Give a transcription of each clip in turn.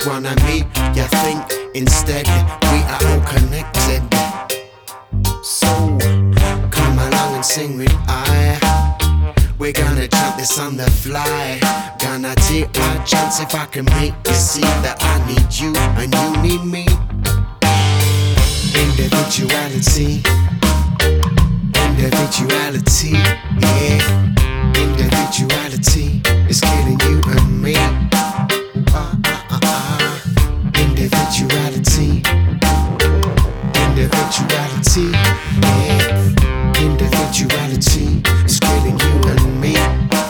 just wanna meet you think instead we are all connected. So come along and sing with I. We're gonna jump this on the fly. Gonna take my chance if I can make you see that I need you and you need me. Individuality, individuality, yeah. Individuality is killing you and me. Individuality, individuality, yeah. Individuality is killing you and me.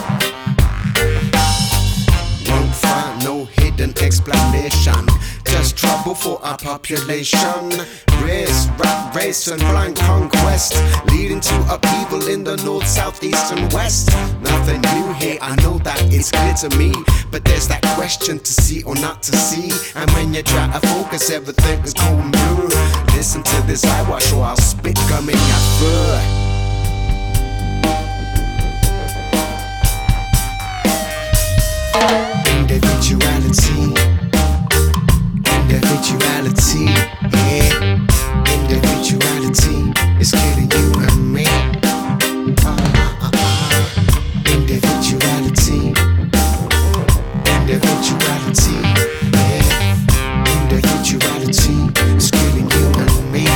Won't find no hidden explanation, just trouble for our population. Race, rat race and blind conquest, leading to upheaval in the north, south, east and west. Nothing new here, I know that it's clear to me, but there's that question to see or not to see. And when you try to focus, everything is going blue. Listen to this eyewash or I'll spit gum in your fur. Individuality, individuality, yeah. Individuality is killing you and me. Individuality, individuality, yeah. Individuality is killing you and me.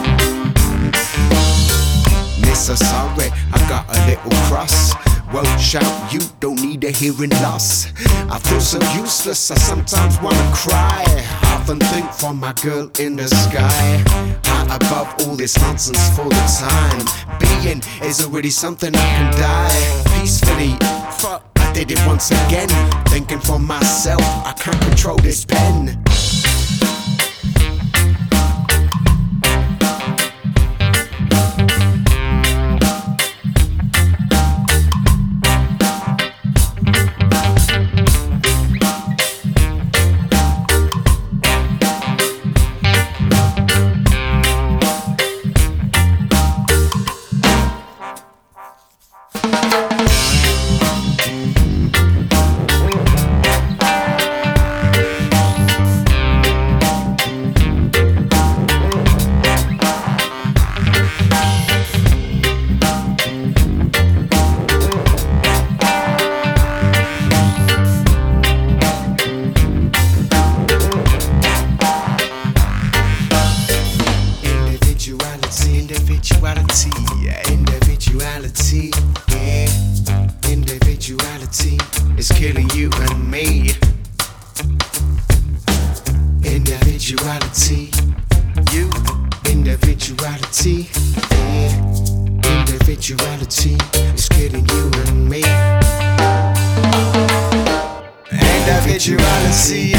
Miss, sorry, I got a little cross. Won't shout, you don't need a hearing loss. I feel so useless, I sometimes wanna cry. Often think for my girl in the sky, high above all this nonsense for the time being is already something I can die peacefully. Fuck, I did it once again, thinking for myself, I can't control this pen. Individuality, yeah. Individuality, yeah. Individuality is killing you and me. Individuality, you. Individuality, yeah. Individuality is killing you and me. Individuality,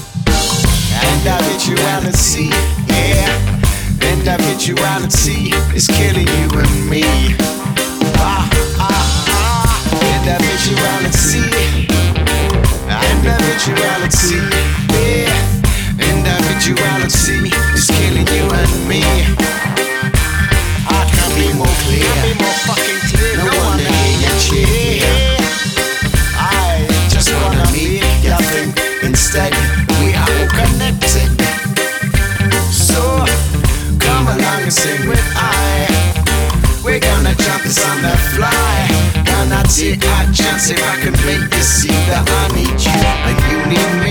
individuality, yeah. Individuality is killing you and me. Individuality, individuality, yeah. Individuality is killing you and me. I can't be more clear, can't be more fucking clear. No one to hear you cheer. I just wanna meet you think instead we are all connected. So come along and sing with I. We're gonna jump this on the fly. Gonna take our chance if I can make you see that I need you and you need me.